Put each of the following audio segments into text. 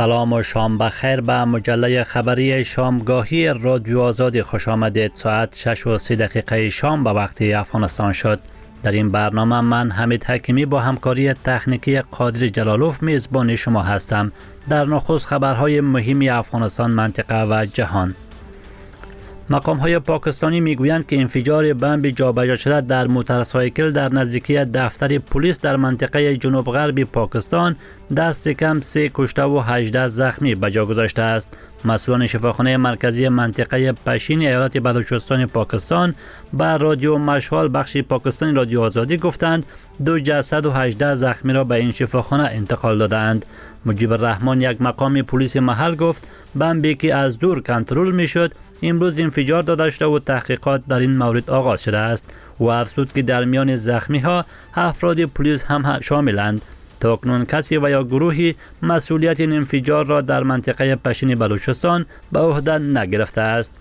سلام و شام بخیر به مجله خبری شامگاهی رادیو آزادی خوش آمدید. ساعت 6:30 شام به وقت افغانستان شد. در این برنامه من حمید حکیمی با همکاری تکنیکی قادر جلالوف میزبان شما هستم. در نخست خبرهای مهم افغانستان، منطقه و جهان. مقام‌های پاکستانی میگویند که انفجار بمب جابجا شده در موتورسایکل در نزدیکی دفتر پلیس در منطقه جنوب غربی پاکستان دست کم 3 کشته و 18 زخمی به جا گذاشته است. مسئولان شفاخانه مرکزی منطقه پشین ایالت بلوچستان پاکستان به رادیو مشال بخش پاکستانی رادیو آزادی گفتند 2 جسد و 18 زخمی را به این شفاخانه انتقال دادند. مجیب الرحمن، یک مقام پلیس محل، گفت بمبی که از دور کنترل میشد امروز انفجار داده شده و تحقیقات در این مورد آغاز شده است. و افزود که در میان زخمی ها افراد پلیس هم شاملند. تاکنون کسی و یا گروهی مسئولیت این انفجار را در منطقه پشین بلوچستان به عهده نگرفته است.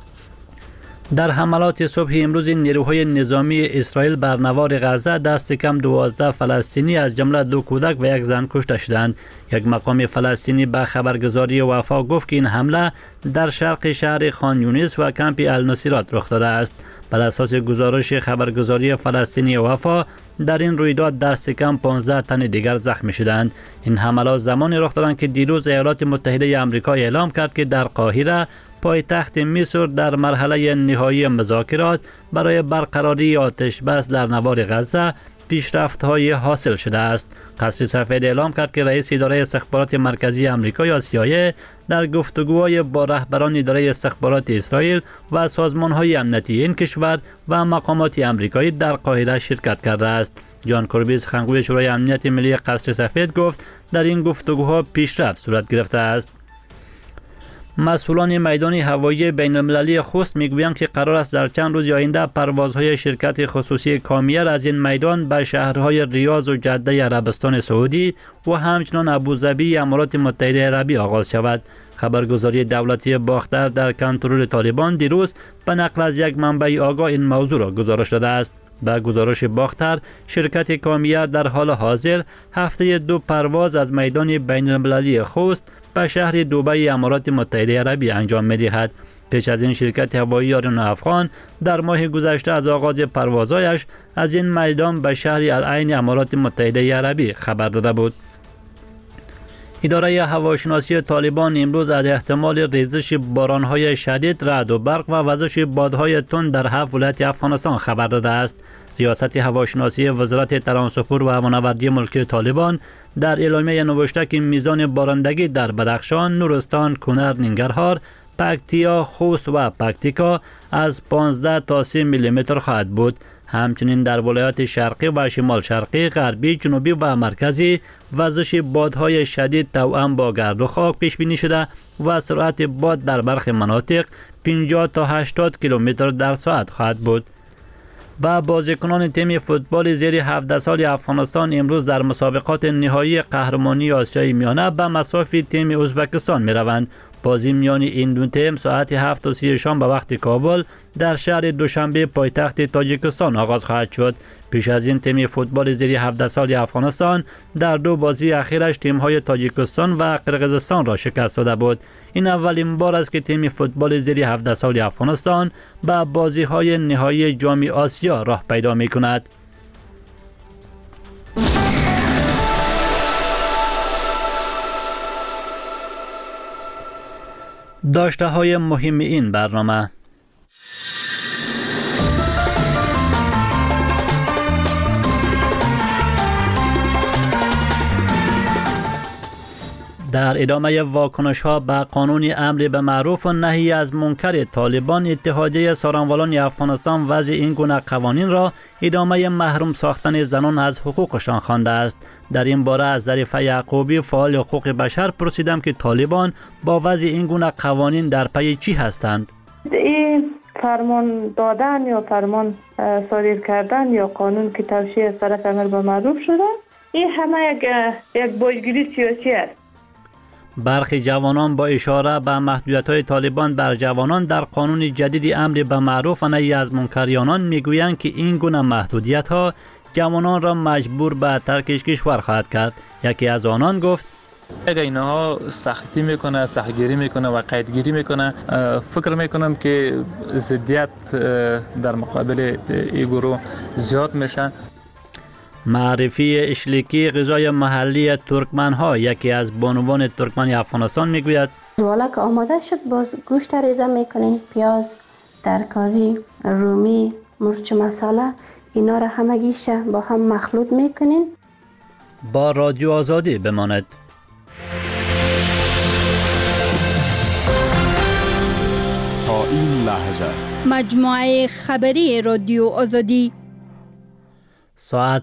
در حملات صبح امروز نیروهای نظامی اسرائیل بر نوار غزه دست کم 12 فلسطینی از جمله 2 کودک و 1 زن کشته شدند. یک مقام فلسطینی به خبرگزاری وفا گفت که این حمله در شرق شهر خان یونس و کمپ النصیرات رخ داده است. بر اساس گزارش خبرگزاری فلسطینی وفا در این رویداد دست کم 15 تن دیگر زخمی شدند. این حملات زمانی رخ دادند که دیروز ایالات متحده آمریکا اعلام کرد که در قاهره پایتخت مصر در مرحله نهایی مذاکرات برای برقراری آتش بس در نوار غزه پیشرفت‌های حاصل شده است. قصر سفید اعلام کرد که رئیس اداره استخبارات مرکزی آمریکا یا CIA در گفتگوهای با رهبران اداره استخبارات اسرائیل و سازمان‌های امنیتی این کشور و مقامات آمریکایی در قاهره شرکت کرده است. جان کربی، سخنگوی شورای امنیت ملی قصر سفید، گفت در این گفتگوها پیشرفت صورت گرفته است. مسئولان میدان هوایی بین المللی خوست میگویند که قرار است در چند روز آینده پروازهای شرکت خصوصی کامیر از این میدان به شهرهای ریاض و جده عربستان سعودی و همچنان ابوظبی امارات متحده عربی آغاز شود. خبرگزاری دولتی باختر در کنترل طالبان دیروز به نقل از یک منبع آگاه این موضوع را گزارش داده است. به گزارش باختر، شرکت کامیر در حال حاضر هفته 2 پرواز از میدان بین المللی خوست به شهر دبی امارات متحده عربی انجام می‌دهد. پیش از این شرکت هوایی آریانا افغان در ماه گذشته از آغاز پروازهایش از این میدان به شهر العین امارات متحده عربی خبر داده بود. اداره هواشناسی طالبان امروز از احتمال ریزش باران‌های شدید، رعد و برق و وزش بادهای تند در 7 ولایت افغانستان خبر داده است. ریاست هواشناسی وزارت ترانسپورت و هوانوردی ملکی طالبان در اعلامیه نوشته که میزان بارندگی در بدخشان، نورستان، کنر، ننگرهار، پکتیا، خوست و پکتیکا از 15 تا 30 میلیمتر خواهد بود. همچنین در ولایات شرقی و شمال شرقی، غربی، جنوبی و مرکزی وزش بادهای شدید توأم با گرد و خاک پیش بینی شده و سرعت باد در برخی مناطق 50 تا 80 کیلومتر در ساعت خواهد بود. و بازیکنان تیم فوتبال زیر 17 سال افغانستان امروز در مسابقات نهایی قهرمانی آسیای میانه به مسافی تیم ازبکستان می روند. بازی میان این دو تیم ساعت 7:30 شام به وقت کابل در شهر دوشنبه پایتخت تاجیکستان آغاز خواهد شد. پیش از این تیم فوتبال زیر 17 سال افغانستان در 2 بازی اخیرش تیم‌های تاجیکستان و قرقیزستان را شکست داده بود. این اولین بار است که تیم فوتبال زیر 17 سال افغانستان به بازی‌های نهایی جام آسیا راه پیدا می‌کند. داشته های مهم این برنامه: در ادامه واکنش ها به قانون امر به معروف و نهی از منکر طالبان، اتحادیه سارنوالان افغانستان وضع این گونه قوانین را ادامه محروم ساختن زنان از حقوقشان خوانده است. در این باره از ظریفه یعقوبی، فعال حقوق بشر، پرسیدم که طالبان با وضع این گونه قوانین در پی چی هستند؟ این فرمان دادن یا فرمان صادر کردن یا قانون که توشیح از طرف امر به معروف شده، این همه یک بازگیری سیاسی است. برخی جوانان با اشاره به محدودیت‌های طالبان بر جوانان در قانون جدید امر به معروف و نهی از منکریانان میگویند که این گونه محدودیت‌ها جوانان را مجبور به ترک کشور خواهد کرد. یکی از آنان گفت: اگر اینها سختی میکنه، سختگیری میکنه و قیدگیری میکنه، فکر میکنم که ضدیت در مقابل این گروه زیاد میشه. معرفی اشلیکی غذای محلی ترکمن ها یکی از بانوان ترکمن افغانستان میگوید والا که آماده شد باز گوشت ریزه میکنین، پیاز، ترکاری، رومی، مرچ مساله، اینا را همگیش با هم مخلوط میکنین. با رادیو آزادی بماند. تا این لحظه مجموعه خبری رادیو آزادی ساعت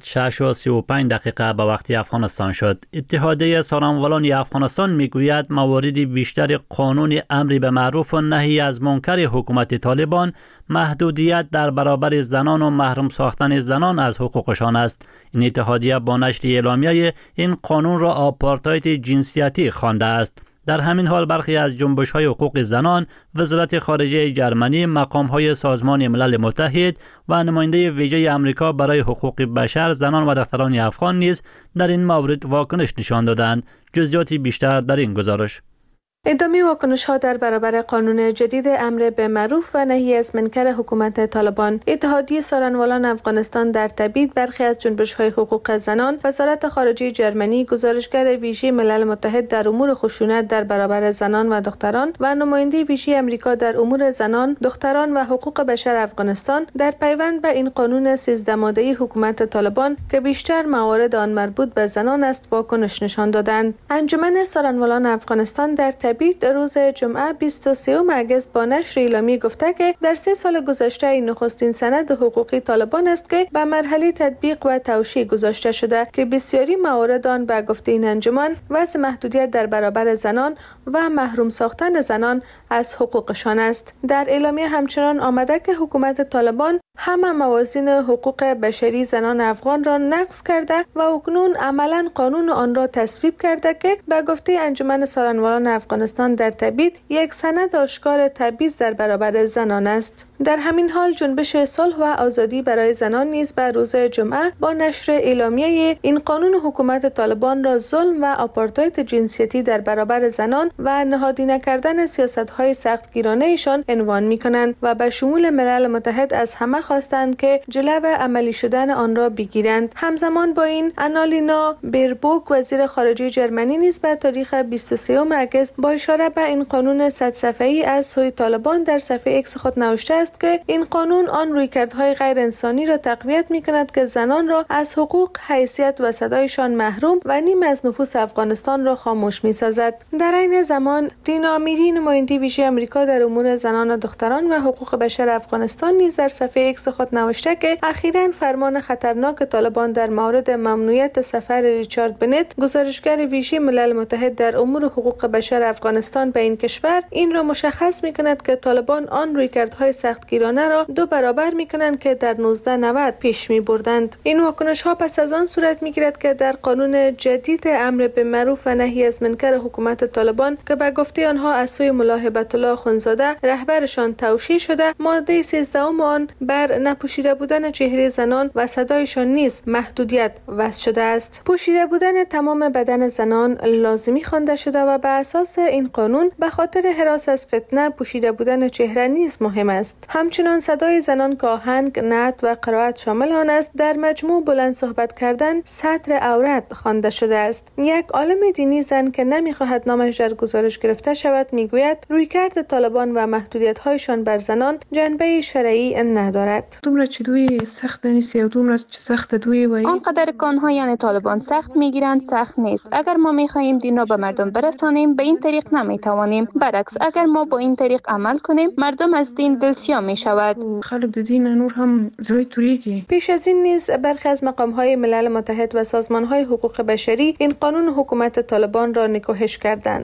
6:35 به وقت افغانستان شد. اتحادیه سارنوالان افغانستان میگوید مواردی بیشتر قانون امری به معروف و نهی از منکر حکومت طالبان محدودیت در برابر زنان و محروم ساختن زنان از حقوقشان است. این اتحادیه با نشر اعلامیه این قانون را آپارتاید جنسیتی خوانده است. در همین حال برخی از جنبش‌های حقوق زنان، وزارت خارجه جرمنی، مقام‌های سازمان ملل متحد و نماینده ویژه آمریکا برای حقوق بشر، زنان و دختران افغان نیز در این مورد واکنش نشان دادند. جزئیات بیشتر در این گزارش. ادامه واکنش‌ها در برابر قانون جدید امر به معروف و نهی از منکر حکومت طالبان، اتحادیه سارنوالان افغانستان در تبعید برخی از جنبش‌های حقوق زنان، وزارت خارجه جرمنی، گزارشگر ویژه ملل متحد در امور خشونت در برابر زنان و دختران و نماینده ویژه آمریکا در امور زنان، دختران و حقوق بشر افغانستان در پیوند به این قانون 13 ماده‌ای حکومت طالبان که بیشتر موارد آن مربوط به زنان است واکنش نشان دادند. انجمن سارنوالان افغانستان در روز جمعه 23 آگوست با نشر اعلامیه گفته که در 3 سال گذشته این نخستین سند حقوقی طالبان است که به مرحله تطبیق و توشیح گذاشته شده که بسیاری موارد آن به گفته این انجمن وضع محدودیت در برابر زنان و محروم ساختن زنان از حقوقشان است. در اعلامیه همچنان آمده که حکومت طالبان همه موازین حقوق بشری زنان افغان را نقض کرده و اکنون عملاً قانون آن را تصویب کرده که به گفته انجمن سارنوالان افغانستان در تبعید یک سند آشکار تبعیض در برابر زنان است. در همین حال جنبش صلح و آزادی برای زنان نیز به روز جمعه با نشر اعلامیه این قانون حکومت طالبان را ظلم و آپارتاید جنسیتی در برابر زنان و نهادینه کردن سیاست‌های سختگیرانه ایشان عنوان می‌کنند و به شمول ملل متحد از همه خواستند که جلو عملی شدن آن را بگیرند. همزمان با این آنالینا بیربوک وزیر خارجه جرمنی نیز به تاریخ 23 آگوست با اشاره به این قانون 100 صفحه‌ای از سوی طالبان در صفحه ایکس خود نوشته است که این قانون آن رویکردهای غیر انسانی را تقویت می‌کند که زنان را از حقوق، حیثیت و صدایشان محروم و نیم از نفوس افغانستان را خاموش می‌سازد. در عین زمان دینا امیری نماینده ویژه آمریکا در امور زنان و دختران و حقوق بشر افغانستان نیز در صفحه ایکس خود نوشته که اخیراً فرمان خطرناک طالبان در مورد ممنوعیت سفر ریچارد بنت، گزارشگر ویژه ملل متحد در امور حقوق بشر افغانستان به این کشور، این را مشخص می‌کند که طالبان آن رویکردهای سختگیرانه را 2 برابر می‌کنند که در 1990 پیش می‌بردند. این واکنش‌ها پس از آن صورت می‌گیرد که در قانون جدید امر به معروف و نهی از منکر حکومت طالبان که به گفته آنها از سوی ملا هیبت الله اخوندزاده رهبرشان توشیح شده، ماده 13 آن بر نپوشیده بودن چهره زنان و صدایشان نیز محدودیت وضع شده است. پوشیده بودن تمام بدن زنان لازمی خوانده شده و به اساس این قانون به خاطر هراس از فتنه پوشیده بودن چهره نیز مهم است. همچنان صدای زنان که آهنگ، نعت و قرائت شامل آن است، در مجموع بلند صحبت کردن ستر عورت خوانده شده است. یک عالم دینی زن که نمی‌خواهد نامش در گزارش گرفته شود میگوید رویکرد طالبان و محدودیت‌هایشان بر زنان جنبه شرعی ندارد. دومره چې دوی سخت نیست یا دومره چې سخت دوی وایي آنقدر کانها یعنی طالبان سخت میگیرند سخت نیست. اگر ما میخواهیم دین را به مردم برسانیم به این طریق نمیتوانیم. برعکس اگر ما با این طریق عمل کنیم مردم از دین دلسیا میشود. خلک د دین نور هم زړه توریږي. پیش از این نیز برخی از مقام‌های ملل متحد و سازمان‌های حقوق بشری این قانون حکومت طالبان را نکوهش کردند.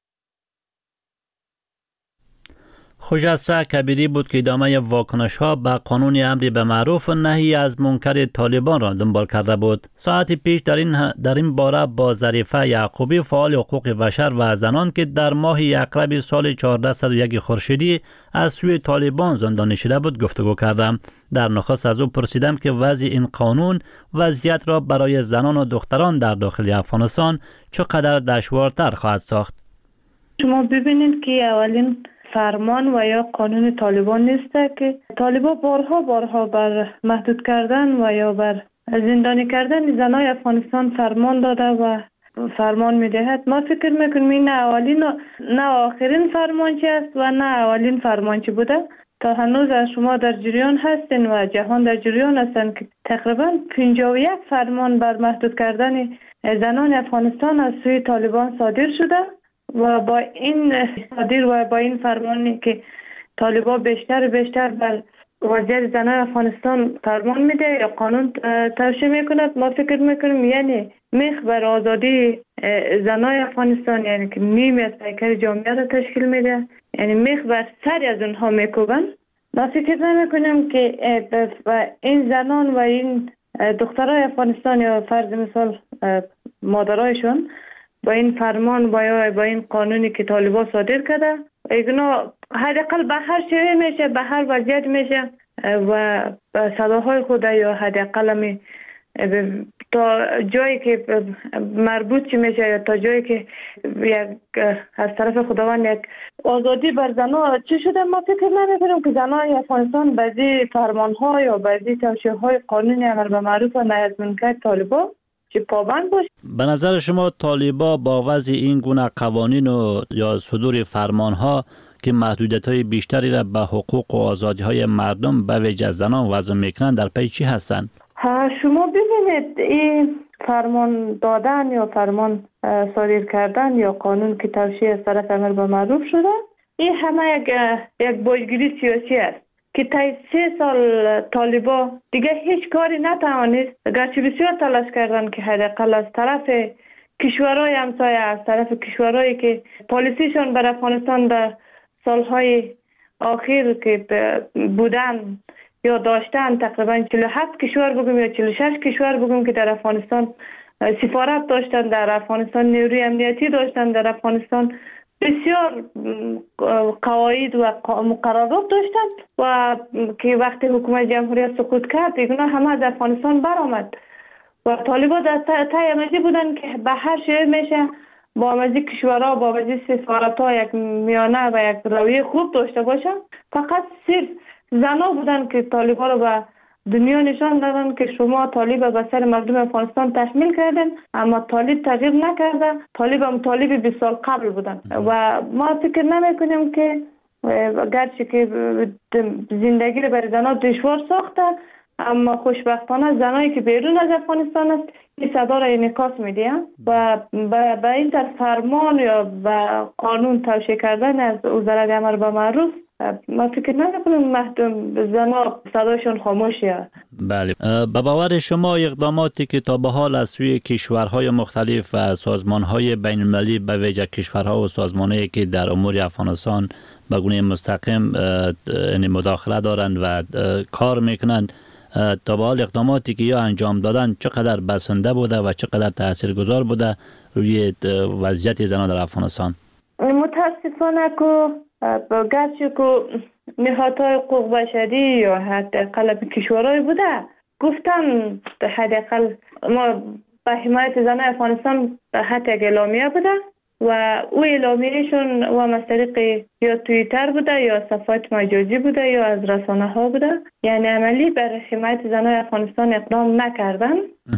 خجسته کبیری بود که ادامه واکنش‌ها به قانون امری به معروف و نهی از منکر طالبان را دنبال کرده بود. ساعتی پیش در این باره با ظریفه یعقوبی فعال حقوق بشر و زنان که در ماه اکرب سال 1401 خورشیدی از سوی طالبان زندانی شده بود گفتگو کردم. در نخست از او پرسیدم که وضع این قانون وضعیت را برای زنان و دختران در داخل افغانستان چقدر دشوارتر خواهد ساخت. شما ببینید که اولین فرمان و یا قانون طالبان نیست که طالبان بارها بر محدود کردن و یا بر زندانی کردن زنای افغانستان فرمان داده و فرمان میدهد. ما فکر میکنیم این نه اولین نه آخرین فرمانچی است و نه اولین فرمانچی بوده. تا هنوز شما در جریان هستین و جهان در جریان هستن که تقریبا 51 فرمان بر محدود کردن زنان افغانستان از سوی طالبان صادر شده و با این صادر و با این فرمانی که طالبان بیشتر بر وضعیت زنان افغانستان فرمان میده یا قانون توشیح میکند، ما فکر میکنیم یعنی میخ بر آزادی زنای افغانستان، یعنی که نیمی از پیکر جامعه را تشکیل میده، یعنی میخ بر سری از اونها میکوبن. ما فکر نمیکنیم که این زنان و این دخترای افغانستان یا فرض مثال مادرایشون با این فرمان با این قانونی که طالبان صادر کرده اینا حداقل به هر شیوه میشه، به هر وضعیت میشه و صداهای خود یا حداقل تا جایی که مربوط چی میشه یا تا جایی که یک از طرف خداوند یک آزادی بر زنها چی شده، ما فکر نمی‌کنیم که زنای افغانستان بعضی فرمان‌ها یا بعضی توصیه‌های قانونی امر به معروف و نهی از منکر طالبان چه پابند باشه. به نظر شما طالبان با وضع این گونه قوانین و یا صدور فرمان‌ها که محدودیت‌های بیشتری را به حقوق و آزادی‌های مردم به ویژه زنان وضع میکنند در پی چی هستند؟ شما ببینید این فرمان دادن یا فرمان صادر کردن یا قانون که توشیح از طرف امر به معروف شده، این همه یک بازگیری سیاسی است که تا 3 سال طالبان دیگه هیچ کاری نتوانست، گرچه بسیار تلاش کردن که حداقل از طرف کشورهای همسایه، از طرف کشورهایی که پالیسیشون بر افغانستان در سالهای آخر که بودن یا داشتن، تقریبا 47 کشور بگم یا 46 کشور بگم که در افغانستان سفارت داشتن، در افغانستان نیروی امنیتی داشتن، در افغانستان بسیار قواعد و مقررات داشتن و که وقتی حکومت جمهوری سقوط کرد اینا همه از افغانستان برآمد و طالبان در تای امنیتی بودن که به هر شیوه میشه با مزی کشورها با مزی سفارت‌ها یک میانه و یک رویه خوب داشته باشن. فقط صرف زنها بودن که طالبان رو به دنیا نشان دادن که شما طالب به سر مردم افغانستان تحمیل کردن، اما طالب تغییر نکرده، طالب هم طالب 20 سال قبل بودن و ما فکر نمی کنیم که گرچه که زندگی رو برای زنها دشوار ساخته، اما خوشبختانه زنایی که بیرون از افغانستان است این صدا را انعکاس میده و به این طرز فرمان یا به قانون توشیح کردن از وزارت امر به معروف ما فکر نکنم محدود زنها صداشون خاموشه. بله، به باور شما اقداماتی که تا به حال از سوی کشورهای مختلف و سازمانهای بین المللی به ویژه کشورها و سازمانهایی که در امور افغانستان به گونه مستقیم مداخله دارند و کار میکنند، تا به حال اقداماتی که یا انجام دادن چقدر بسنده بوده و چقدر تاثیرگذار بوده روی وضعیت زنان در افغانستان؟ متاسفانه که گرچه که نهادهای حقوق بشری یا حداقل کشورهای بوده گفتن حداقل ما به حمایت زنان افغانستان حتی یک اعلامیه بوده و او اعلامیهشون و از طریق یا توییتر بوده یا صفحات مجازی بوده یا از رسانه ها بوده، یعنی عملی بر حمایت زنان افغانستان اقدام نکردن.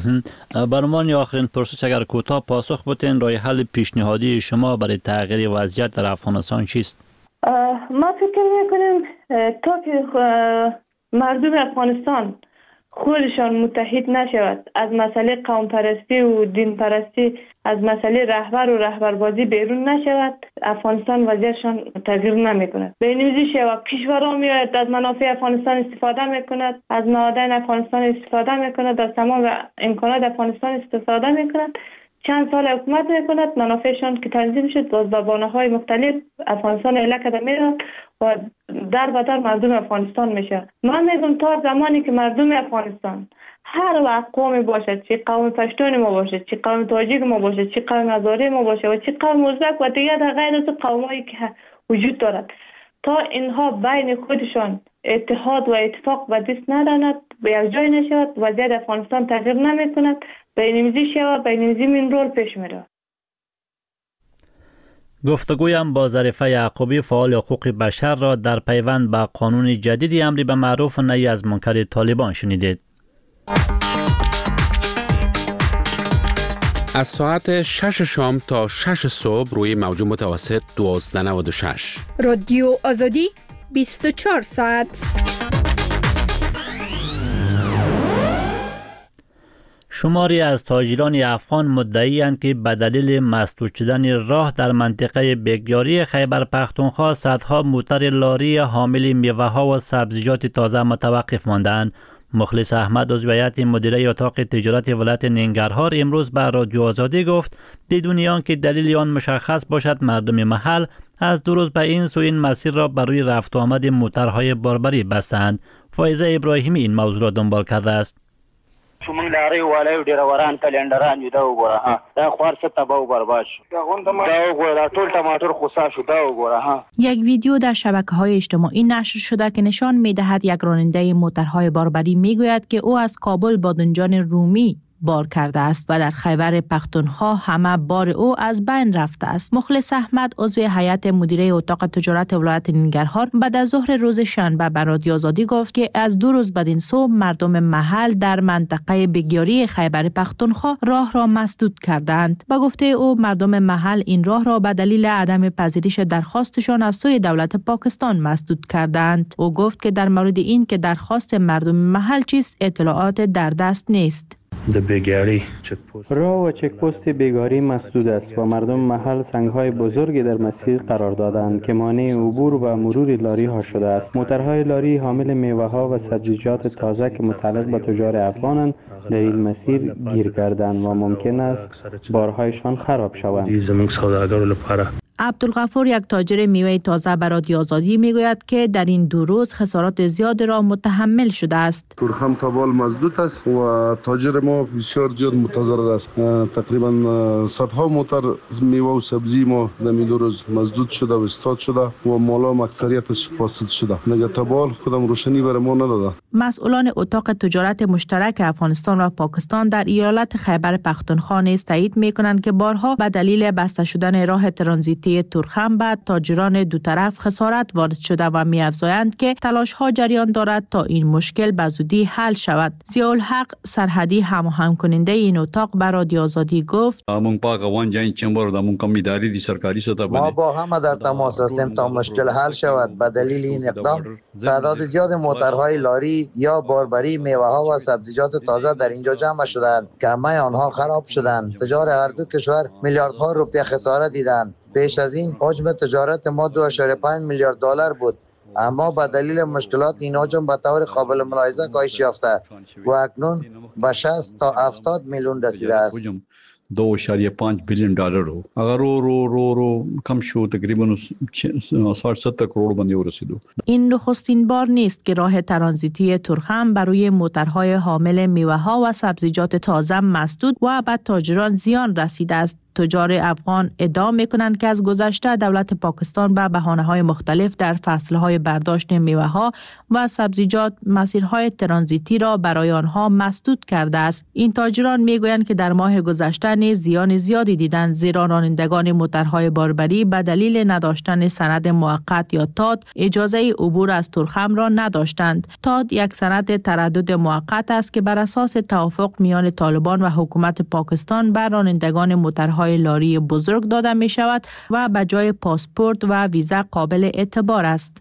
برمان آخرین پرسش اگر کوتاه پاسخ بتین، راه حل پیشنهادی شما برای تغییر وضعیت در افغانستان چیست؟ ما فکر میکنیم تا که مردم افغانستان خودشان متحد نشود، از مسئله قوم پرستی و دین پرستی، از مسئله رهبر و رهبربازی بیرون نشود، افغانستان وضعیتشان تغییر نمی کند. به این ویژه شود کشورها میآید از منافع افغانستان استفاده میکند، از معادن افغانستان استفاده میکند، از تمام امکانات افغانستان استفاده میکند. چند سال حکومت میکند، منافعشان که تنظیم شد باز با بانه‌های مختلف افغانستان اله کرده میرن و در بدر مردم افغانستان میشه. من میگم تا زمانی که مردم افغانستان هر وقت قومی باشد، چه قوم پشتون ما باشد، چه قوم تاجیک ما باشد، چه قوم هزاره ما باشد و چه قوم ازبک و دیگر غیر از قومایی که وجود دارد، تا اینها بین خودشان اتحاد و اتفاق به دست نراند، به یک جای نشود، وضعیت افغانستان تغییر نمی کند، بین‌المللی شود، بین‌المللی من رول پیش می رود. گفتگویم با ظریفه یعقوبی فعال حقوق بشر را در پیوند به قانون جدید امر به معروف و نهی از منکر طالبان شنیدید. از ساعت 6 شام تا 6 صبح روی موج متوسط 1296 رادیو آزادی 24 ساعت. شماری از تاجران افغان مدعی‌اند که به دلیل مسدود شدن راه در منطقه بگیاری خیبر پختونخوا صدها موتر لاری حامل میوه‌ها و سبزیجات تازه متوقف ماندند. مخلص احمد عضو هیئت مدیره اتاق تجارت ولایت ننگرهار امروز به رادیو آزادی گفت بدون آنکه دلیل آن مشخص باشد مردم محل از 2 روز به این سو این مسیر را برای رفت و آمد موترهای باربری بستند. فایزه ابراهیمی این موضوع را دنبال کرده است. شومنګ لارې والو ډیروران کلندران یو دا وګوره ها دا خوار څه تباہ و برباد شو دا وګوره ټول ټماټر خسا شو دا وګوره ها. یک ویدیو در شبکه‌های اجتماعی نشر شده که نشان می‌دهد یک راننده موترهای باربری میگوید که او از کابل بادنجان رومی بار کرده است و در خیبر پختونخوا همه بار او از بین رفته است. مخلص احمد عضو هیئت مدیره اتاق تجارت ولایت ننگرهار بعد از ظهر روز شنبه به رادیو آزادی گفت که از 2 روز بدین سو مردم محل در منطقه بگیاری خیبر پختونخوا راه را مسدود کردند. به گفته او مردم محل این راه را به دلیل عدم پذیرش درخواستشان از سوی دولت پاکستان مسدود کردند. او گفت که در مورد این که درخواست مردم محل چیست اطلاعات در دست نیست. راه و چک پست بیگاری مسدود است و مردم محل سنگ‌های بزرگی در مسیر قرار دادند که مانع عبور و مرور لاری ها شده است. موترهای لاری حامل میوه‌ها و سبزیجات تازه که متعلق به تجار افغانند در این مسیر گیر کردند و ممکن است بارهایشان خراب شوند. عبدالغفور یک تاجر میوه تازه به رادیو آزادی میگوید که در این 2 روز خسارات زیاد را متحمل شده است. تورخم تابال مسدود است و تاجر ما بسیار زیاد متضرر است. تقریبا صدها موتر میوه و سبزی ما در این 2 روز مسدود شده و استاد شده و مالا اکثریتش فاسد شده. نگه تابال خودم روشنی برای ما نداده. مسئولان اتاق تجارت مشترک افغانستان و پاکستان در ایالت خیبر پختونخوا نیز تایید میکنند که بارها به دلیل بسته شدن راه ترانزیتی تورخم به تاجران دو طرف خسارت وارد شده و می‌افزایند که تلاش‌ها جریان دارد تا این مشکل به زودی حل شود. ضیاءالحق سرحدی هماهنگ کننده این اتاق به رادیو آزادی گفت ما با همه در تماس هستیم تا مشکل حل شود. به دلیل این اقدام تعداد زیاد موترهای لاری یا باربری میوه‌ها و سبزیجات تازه در اینجا جمع شدند که همه آنها خراب شدند. تجار هر دو کشور میلیاردها روپیه خسارت دیدند. پیش از این حجم تجارت ما 2.5 میلیارد دلار بود، اما با دلیل مشکلات این حجم به طور قابل ملاحظه کاهش یافته و اکنون به 60 تا 70 میلیون رسیده است. 2.5 بیلیون دلار رو اگر رو کم شو تقریبا 60 کروڑ بندی رسیدو. این نخستین بار نیست که راه ترانزیتی تورخم برای موترهای حامل میوه‌ها و سبزیجات تازه مسدود و به تاجران زیان رسیده است. تجار افغان ادعا می‌کنند که از گذشته دولت پاکستان به بهانه‌های مختلف در فصل‌های برداشت میوه‌ها و سبزیجات مسیرهای ترانزیتی را برای آنها مسدود کرده است. این تاجران می‌گویند که در ماه گذشته نیز زیان زیادی دیدند، زیرا رانندگان موترهای باربری به دلیل نداشتن سند موقت یا تاد اجازه عبور از تورخم را نداشتند. تاد یک سند تردد موقت است که بر اساس توافق میان طالبان و حکومت پاکستان بر رانندگان موترهای لاری بزرگ داده می شود و به جای پاسپورت و ویزا قابل اعتبار است.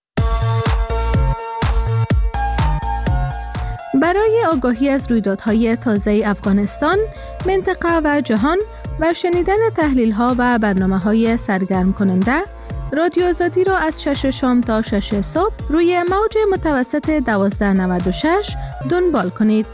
برای آگاهی از رویدادهای تازه افغانستان، منطقه و جهان و شنیدن تحلیل‌ها و برنامه‌های سرگرم کننده، رادیو آزادی را از 6 شام تا 6 صبح روی موج متوسط 1296 دنبال کنید.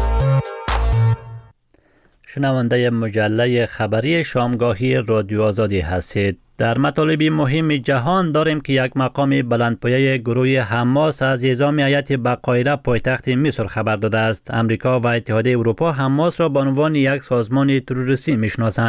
شنونده مجله خبری شامگاهی رادیو آزادی هستید. در مطالب مهم جهان داریم که یک مقام بلندپایه گروه حماس از اعزام هیئت به قاهره پایتخت مصر خبر داده است. امریکا و اتحادیه اروپا حماس را به عنوان یک سازمان تروریستی میشناسند.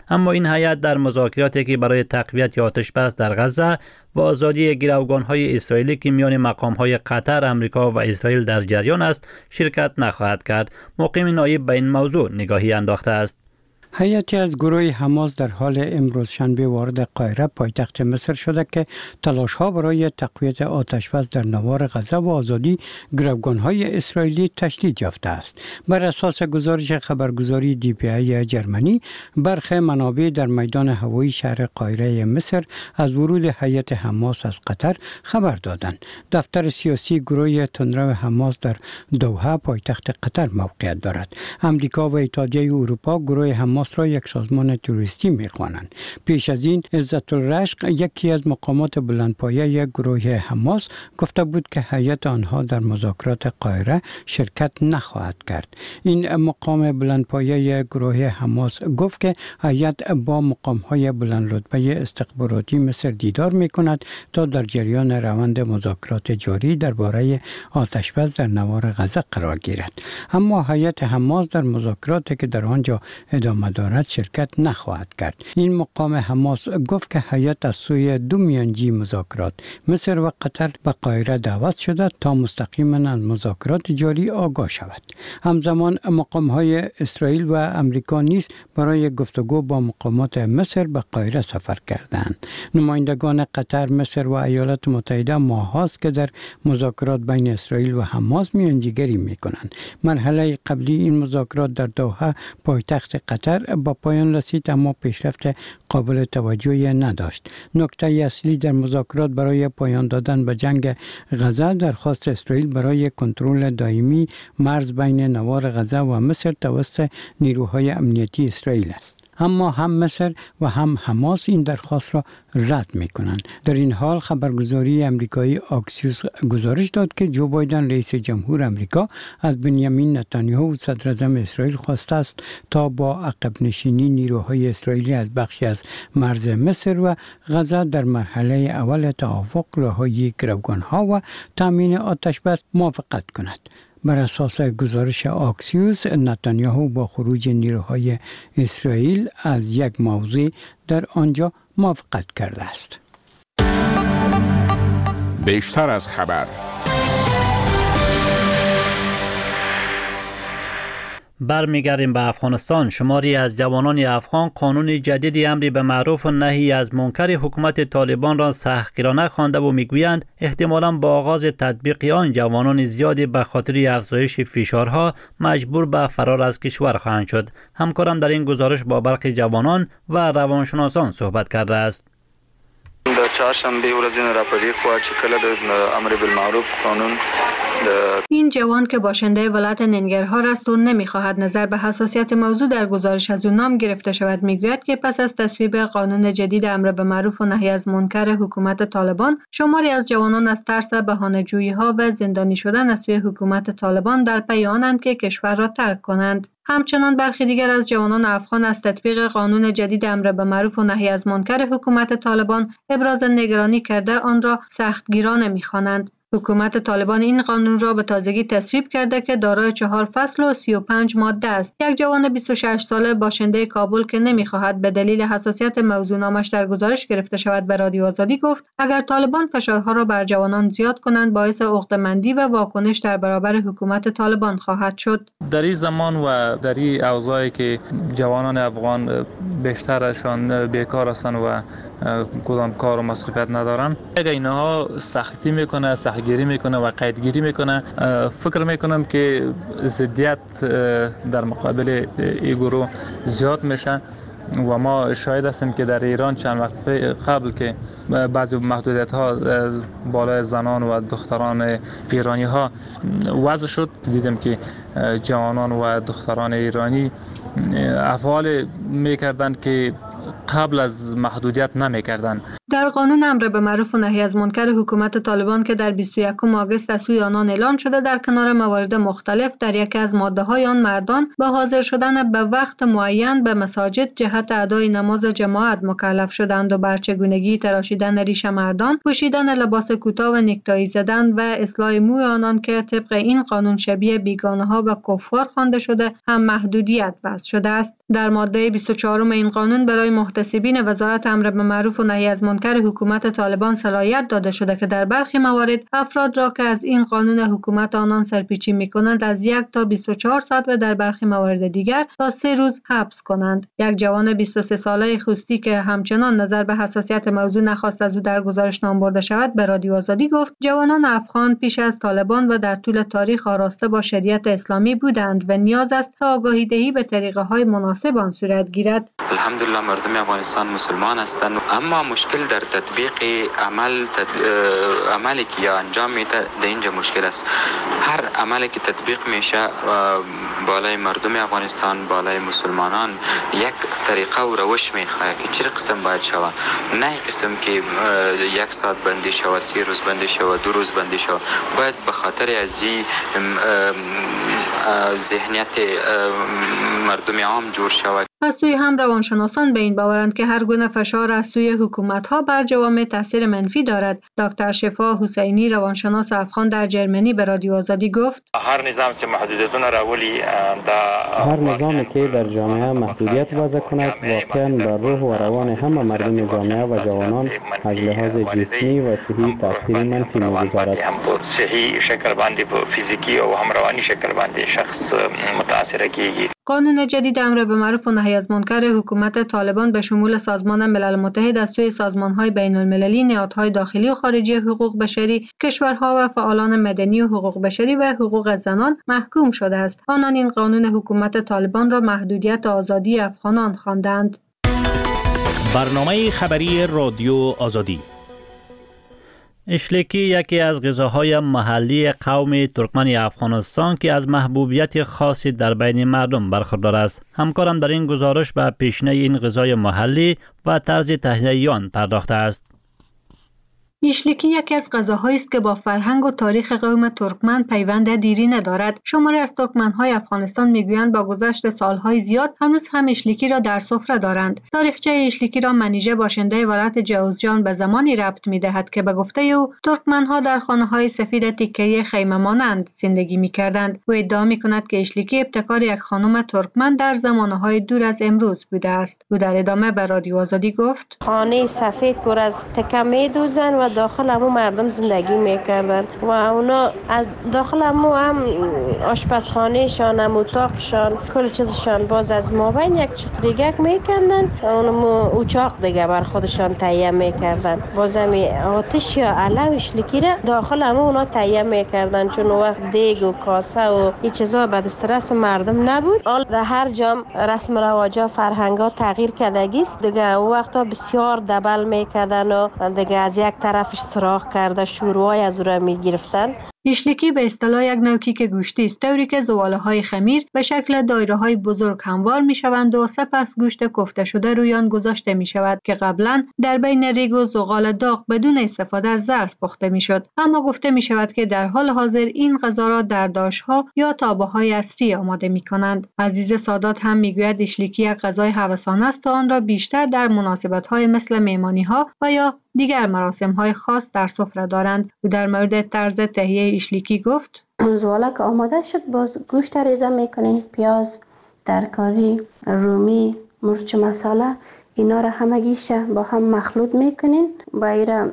اما این هیئت در مذاکراتی که برای تقویت آتش بس در غزه و آزادی گروگان‌های اسرائیلی که میان مقام‌های قطر، آمریکا و اسرائیل در جریان است شرکت نخواهد کرد. مقیم نایب به این موضوع نگاهی انداخته است. هیئتی از گروه حماس در حال امروز شنبه وارد قاهره پایتخت مصر شده که تلاش‌ها برای تقویت آتش‌بس در نوار غزه و آزادی گروگان‌های اسرائیلی تشدید یافته است. بر اساس گزارش خبرگزاری DPA جرمنی، برخی منابع در میدان هوایی شهر قاهره مصر از ورود هیئت حماس از قطر خبر دادند. دفتر سیاسی گروه تندرو حماس در دوحه پایتخت قطر موقعیت دارد. آمریکا و اتحادیه اروپا گروه حماس را یک سازمان تروریستی می‌خوانند. پیش از این عزت الرشق یکی از مقامات بلندپایه گروه حماس گفته بود که هیئت آنها در مذاکرات قاهره شرکت نخواهد کرد. این مقام بلندپایه گروه حماس گفت که هیئت با مقام‌های بلند رتبه استخباراتی مصر دیدار می‌کند تا در جریان روند مذاکرات جاری درباره آتش‌بس در نوار غزه قرار گیرد. اما هیئت حماس در مذاکراتی که در آنجا ادامه دارد شرکت نخواهد کرد. این مقام حماس گفت که هیئت از سوی دو میانجی مذاکرات مصر و قطر به قاهره دعوت شده تا مستقیما از مذاکرات جاری آگاه شود. همزمان مقام‌های اسرائیل و آمریکا نیز برای گفتگو با مقامات مصر به قاهره سفر کردند. نمایندگان قطر، مصر و ایالات متحده ماه‌هاست که در مذاکرات بین اسرائیل و حماس میانجیگری می‌کنند. مرحله قبلی این مذاکرات در دوحه پایتخت قطر با پایان رسید اما پیشرفت قابل توجهی نداشت. نکته اصلی در مذاکرات برای پایان دادن به جنگ غزه درخواست اسرائیل برای کنترل دائمی مرز بین نوار غزه و مصر توسط نیروهای امنیتی اسرائیل است. اما هم مصر و هم حماس این درخواست را رد می‌کنند. در این حال خبرگزاری آمریکایی آکسیوس گزارش داد که جو بایدن رئیس جمهور آمریکا از بنیامین نتانیاهو صدر اعظم اسرائیل خواسته است تا با عقب نشینی نیروهای اسرائیلی از بخشی از مرز مصر و غزه در مرحله اول توافق رهایی گروگان‌ها و تامین آتش‌بس موافقت کند. بر اساس گزارش آکسیوس، نتانیاهو با خروج نیروهای اسرائیل از یک موضع در آنجا موافقت کرده است. بیشتر از خبر. برمیگردیم به افغانستان. شماری از جوانان افغان قانون جدید امری به معروف و نهی از منکر حکومت طالبان را سختگیرانه خوانده و میگویند احتمالاً با آغاز تطبیق آن جوانان زیادی به خاطر افزایش فشارها مجبور به فرار از کشور خواهند شد. همکارم در این گزارش با برخی جوانان و روانشناسان صحبت کرده است. د چهارشنبه ورځ نه راپدې خو چې کله د امر بالمعروف قانون این جوان که باشنده ولایت ننگرهار است و نمیخواهد نظر به حساسیت موضوع در گزارش از او نام گرفته شود میگوید که پس از تصویب قانون جدید امر به معروف و نهی از منکر حکومت طالبان شماری از جوانان از ترس بهانه‌جویی‌ها و زندانی شدن از سوی حکومت طالبان در پی آنند که کشور را ترک کنند. همچنان برخی دیگر از جوانان افغان از تطبیق قانون جدید امر به معروف و نهی از منکر حکومت طالبان ابراز نگرانی کرده آن را سختگیرانه می‌خوانند. حکومت طالبان این قانون را به تازگی تصویب کرده که دارای 4 فصل و 35 ماده است. یک جوان 26 ساله باشنده کابل که نمی‌خواهد به دلیل حساسیت موضوع نامش در گزارش گرفته شود به رادیو آزادی گفت اگر طالبان فشارها را بر جوانان زیاد کنند باعث عقده‌مندی و واکنش در برابر حکومت طالبان خواهد شد. در این زمان و در این اوضاعی که جوانان افغان بیشترشان بیکار هستند و کدام کار و مصرفیت ندارن، اگر اینها سختی میکنه، سختگیری میکنه و قیدگیری میکنه، فکر میکنم که ضدیت در مقابل این گروه زیاد میشه و ما شاهد هستیم که در ایران چند وقت قبل که بعضی محدودیت ها بالای زنان و دختران ایرانی ها وضع شد، دیدیم که جوانان و دختران ایرانی افعال میکردند که قبل از محدودیت نمیکردند. در قانون امر به معروف و نهی از منکر حکومت طالبان که در 21 آگوست از سوی آنان اعلان شده، در کنار موارد مختلف در یکی از ماده‌های آن مردان به حاضر شدن به وقت معین به مساجد جهت ادای نماز جماعت مکلف شدند و بر چگونگی تراشیدن ریش مردان، پوشیدن لباس کوتاه و نیکتایی زدن و اصلاح موی آنان که طبق این قانون شبیه بیگانه‌ها و کفار خوانده شده هم محدودیت وضع شده است. در ماده 24 این قانون برای محتسبین وزارت امر به معروف و نهی از منکر حکومت طالبان صلاحیت داده شده که در برخی موارد افراد را که از این قانون حکومت آنان سرپیچی می‌کنند از 1 تا 24 ساعت و در برخی موارد دیگر تا 3 روز حبس کنند. یک جوان 23 ساله خوستی که همچنان نظر به حساسیت موضوع نخواست از او در گزارش نام برده شود به رادیو آزادی گفت جوانان افغان پیش از طالبان و در طول تاریخ آراسته با شریعت اسلامی بودند و نیاز است تا آگاهی دهی به طریقه‌های مناسب آن صورت گیرد. الحمدلله مردم افغانستان مسلمان هستند، اما مشکل در تطبیق عملی که یا انجام میده در اینجا مشکل است. هر عملی که تطبیق میشه بالای مردم افغانستان، بالای مسلمانان یک طریقه و روش میخواد که چه قسم باید شود، نه قسم که 1 ساعت بندی شود، 3 روز بندی شود، 2 روز بندی شود. باید به خاطر از ذهنیت مردم عام جور شود. از سوی هم روانشناسان به این باورند که هر گونه فشار از سوی حکومت‌ها بر جوامع تاثیر منفی دارد. دکتر شفا حسینی روانشناس افغان در جرمنی به رادیو آزادی گفت هر نظام که محدودیتونه راولي هر نظامی که در جامعه محدودیت وضع کند واقعا بر روح و روان همه مردم جامعه و جوانان از لحاظ جسمی و صحی تاثیر منفی می‌گذارد. صحی شکل باندې فیزیکی او هم روانی شکل باندې شخص متاثر کیږي. قانون جدید امر به معروف و نهی از منکر حکومت طالبان به شمول سازمان ملل متحد از سوی سازمان‌های بین‌المللی، نهادهای داخلی و خارجی حقوق بشری، کشورها و فعالان مدنی و حقوق بشری و حقوق زنان محکوم شده است. آنان این قانون حکومت طالبان را محدودیت آزادی افغانان خواندند. برنامه خبری رادیو آزادی. اشلیکی یکی از غذاهای محلی قوم ترکمن افغانستان که از محبوبیت خاصی در بین مردم برخوردار است. همکارم در این گزارش به پیشینه این غذای محلی و طرز تهیه آن پرداخته است. ایشلیکی یکی از غذاهایی است که با فرهنگ و تاریخ قوم ترکمن پیوند دیرینه دارد. شماری از ترکمن‌های افغانستان میگویند با گذشت سالهای زیاد هنوز هم ایشلیکی را در سفره دارند. تاریخچه ایشلیکی را منیژه باشنده ولایت جوزجان به زمانی ربط می‌دهد که به گفته او ترکمن‌ها در خانه‌های سفید تیکه‌ای خیمه مانند زندگی می‌کردند. او ادعا می‌کند که ایشلیکی ابتکار یک خانم ترکمن در زمانه‌های دور از امروز بوده است. او در ادامه به رادیو آزادی گفت: خانه سفید پر از تکه می‌دوزند و داخل همو مردم زندگی میکردن و اونا از داخل همو هم آشپزخانهشان، هم اتاقشان، کل چیزشان باز از مابین یک چقریگک میکندن، اونمو اوچاق دیگه بر خودشان تهیه میکردن. باز همی آتش یا علو اشلیکی را داخل همو اونا تهیه میکردن، چون وقت دیگ و کاسه و این چیزا به دسترس مردم نبود. حال در هر جام رسم رواجا فرهنگا تغییر کردگیست دیگه. او وقتا بسیار دبل میکردن و دیگه از یک طرفش سراخ کرده شوروای از او را میگرفتن. ایشلیکی به اصطلاح یک نوع کیک گوشتی است، طوری که زباله‌های خمیر به شکل دایره‌های بزرگ هموار می‌شوند و سپس گوشت کوفته شده روی آن گذاشته می‌شود که قبلا در بین ریگ و زغال داغ بدون استفاده از ظرف پخته می‌شد. اما گفته می‌شود که در حال حاضر این غذا را در داش‌ها یا تابه‌های عصری آماده می‌کنند. عزیز سادات هم می‌گوید ایشلیکی یک غذای هوسانه است و آن را بیشتر در مناسبت‌های مثل مهمانی‌ها و یا دیگر مراسم‌های خاص در سفره دارند. او در مورد طرز تهیه ایشلیکی گفت: زواله که آماده شد باز گوشت ریزه میکنین، پیاز، ترکاری، رومی، مرچ مساله، اینا را همگیش با هم مخلوط میکنین، با ایره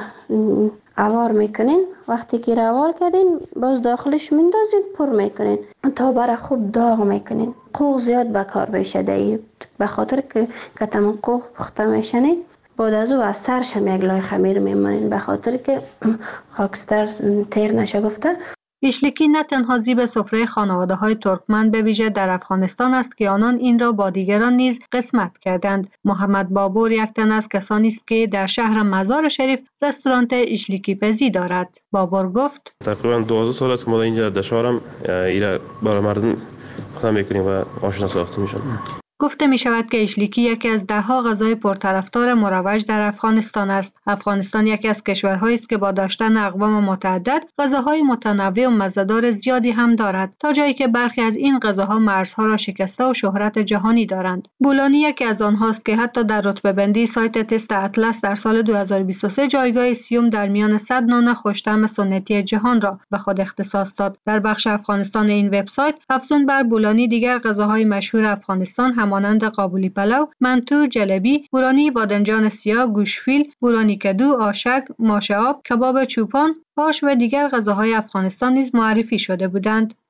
اوار میکنین. وقتی که اوار کردین باز داخلش میندازین، پر میکنین تا برای خوب داغ میکنین. قوق زیاد به کار بشه دی، به خاطر که کتم قوق پخته میشنه. بعد از او از سرش هم یک لای خمیر میمانین به خاطر که خاکستر تیر نشه گفته. ایشلیکی نه تنها زیب سفره خانواده‌های ترکمن به ویژه در افغانستان است که آنان این را با دیگران نیز قسمت کردند. محمد بابور یک تن از کسانی است که در شهر مزار شریف رستوران ایشلیکی پزی دارد. بابور گفت: تقریبا 12 سال است که ما اینجا در شهرم ایرا برای مردم خدمت می‌کنیم و آشنا ساخته میشن. گفته می شود که اشلیکی یکی از دهها غذای پرطرفدار مروج در افغانستان است. افغانستان یکی از کشورهایی است که با داشتن اقوام متعدد غذاهای متنوع و مزه‌دار زیادی هم دارد، تا جایی که برخی از این غذاها مرزها را شکسته و شهرت جهانی دارند. بولانی یکی از آنهاست که حتی در رتبه‌بندی سایت تست اطلس در سال 2023 جایگاه سیوم در میان 100 نان خوش‌طعم سنتی جهان را به خود اختصاص داد. در بخش افغانستان این وبسایت افزون بر بولانی دیگر غذاهای مشهور افغانستان همانند قابلی پلو، منتو، جلبی، بورانی بادمجان سیاه، گوشفیل، بورانی کدو، آشک، ماشه آب، کباب چوپان، آش و دیگر غذاهای افغانستان نیز معرفی شده بودند.